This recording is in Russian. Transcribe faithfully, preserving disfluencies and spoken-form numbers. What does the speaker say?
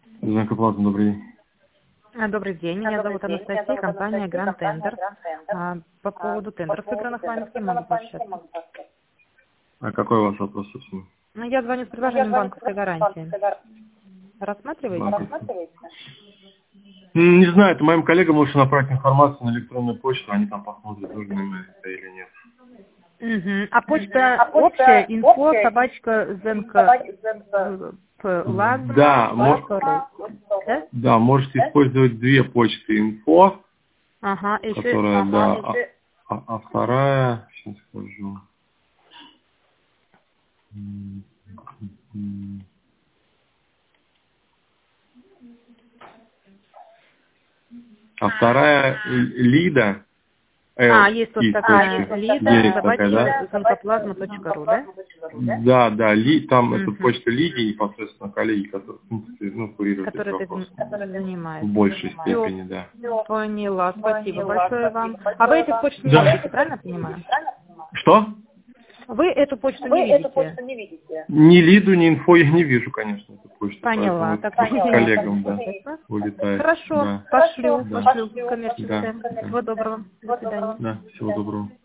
Знакоплатно, добрый день. А, Добрый день, меня зовут Анастасия, компания Grand Tender. А, По поводу тендеров, сыгранных вами, с кем могу пообщаться? А какой у вас вопрос, собственно? Ну, Я звоню с предложением банковской гарантии. Рассматриваете? Банковский. М, Не знаю, это моим коллегам лучше направить информацию на электронную почту, они там посмотрят, нужно им это или нет. Мгм. А почта общая, инфо, собачка, зенка, плазма, Да, мо- точка ру. Да? да, можете использовать две почты. Инфо, Ага, еще... которая, Ага, да, еще... а, а- а вторая, сейчас скажу. М, м, А вторая л- Лида, А, Л, есть тут И, такая точка. лида, Есть такая, да? собачка, зенкоплазма точка ру, да? Да, да, Ли, там это Угу. почта Лидии, непосредственно коллеги, которые, в принципе, ну, курируют эти Который вопросы. этим В занимается. большей Все, степени, да. поняла. Спасибо большое вам. А вы этих почт не Да. видите, правильно я понимаю? Что? Вы эту почту не видите? Ни Лиду, ни инфо я не вижу, конечно, эту почту, поэтому Поняла. это Так, к коллегам, да, понятно. улетает. Хорошо, Да. пошлю, Да. пошлю коммерческое. Да. Всего доброго. До свидания. Да, всего доброго.